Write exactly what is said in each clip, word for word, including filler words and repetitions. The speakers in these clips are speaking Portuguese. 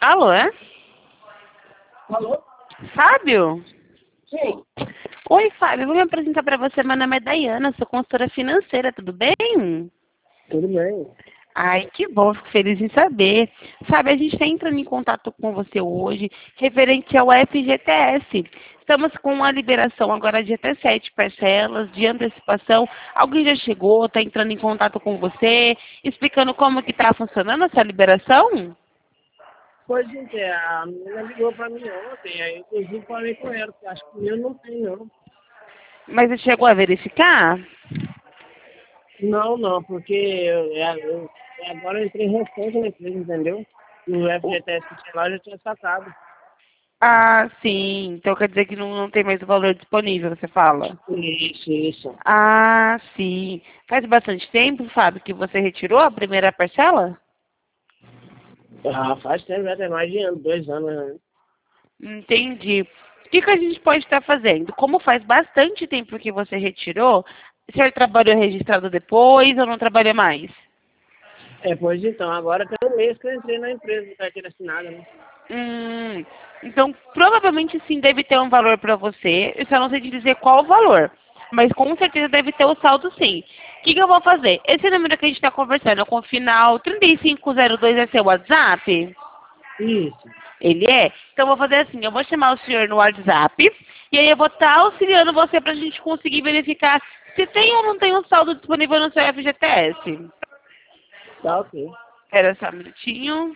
Alô, é? Alô? Fábio? Sim. Oi, Fábio. Vou me apresentar para você. Meu nome é Dayana, sou consultora financeira, tudo bem? Tudo bem. Ai, que bom, fico feliz em saber. Fábio, a gente está entrando em contato com você hoje, referente ao F G T S. Estamos com a liberação agora de até sete parcelas de antecipação. Alguém já chegou, está entrando em contato com você, explicando como que está funcionando essa liberação? Pois é, a menina ligou para mim ontem, aí inclusive falei com ela, que acho que o meu não tem não. Mas você chegou a verificar? Não, não, porque eu, eu, eu- agora eu entrei recente na empresa, entendeu? E o F G T S que tinha lá eu já tinha sacado. Ah, sim. Então quer dizer que não, não tem mais o valor disponível, você fala? Isso, isso. Ah, sim. Faz bastante tempo, Fábio, que você retirou a primeira parcela? Ah, faz tempo, já tem mais de ano, dois anos, né? Entendi. O que, que a gente pode estar fazendo? Como faz bastante tempo que você retirou, o senhor trabalhou registrado depois ou não trabalha mais? É, pois então, agora tem um mês que eu entrei na empresa de carteira assinada, né? Hum, então, provavelmente sim deve ter um valor para você. Eu só não sei te dizer qual o valor. Mas com certeza deve ter o saldo sim. O que, que eu vou fazer? Esse número que a gente está conversando com o final trinta e cinco zero dois é seu WhatsApp? Isso. Ele é? Então eu vou fazer assim, eu vou chamar o senhor no WhatsApp e aí eu vou estar auxiliando você para a gente conseguir verificar se tem ou não tem um saldo disponível no seu F G T S. Tá ok. Espera só um minutinho.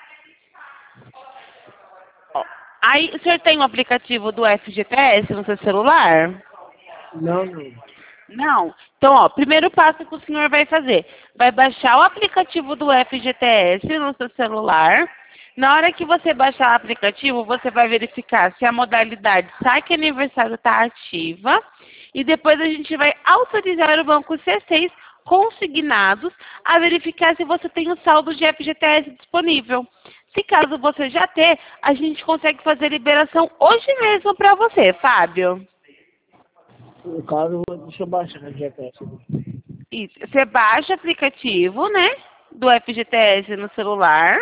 Ó, aí, o senhor tem o aplicativo do F G T S no seu celular? Não, não. Não. Então, ó, primeiro passo que o senhor vai fazer, vai baixar o aplicativo do F G T S no seu celular. Na hora que você baixar o aplicativo, você vai verificar se a modalidade saque aniversário está ativa. E depois a gente vai autorizar o banco C seis consignados a verificar se você tem o saldo de F G T S disponível. Se caso você já ter, a gente consegue fazer liberação hoje mesmo para você, Fábio. No caso, deixa eu baixar o G P S. Isso. Você baixa o aplicativo, né? Do F G T S no celular.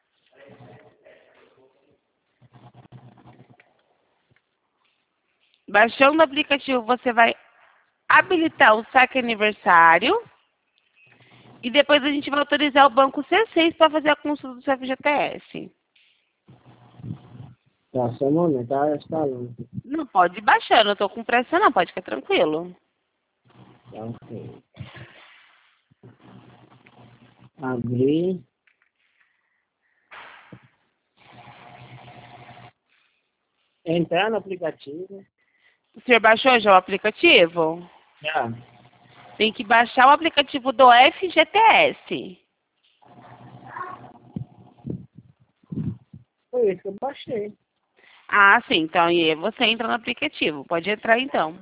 Baixando o aplicativo, você vai habilitar o saque aniversário. E depois a gente vai autorizar o banco C seis para fazer a consulta do seu F G T S. Tá, só um momento, tá instalando. Não pode ir baixando, eu tô com pressa não, pode ficar tranquilo. Tá, ok. Abrir. Entrar no aplicativo. O senhor baixou já o aplicativo? Já. Tem que baixar o aplicativo do F G T S. Foi isso que eu baixei. Ah, sim, então e aí você entra no aplicativo. Pode entrar então.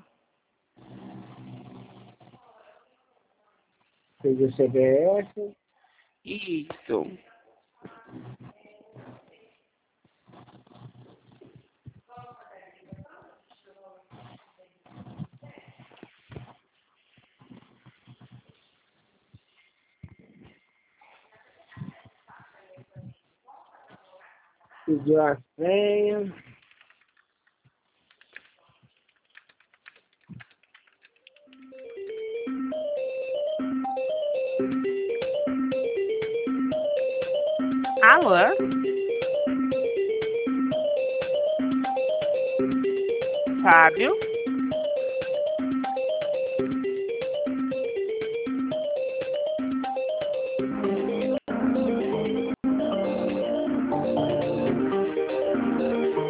Peguei o C B S. Isso. Pediu a senha. Alô? Fábio?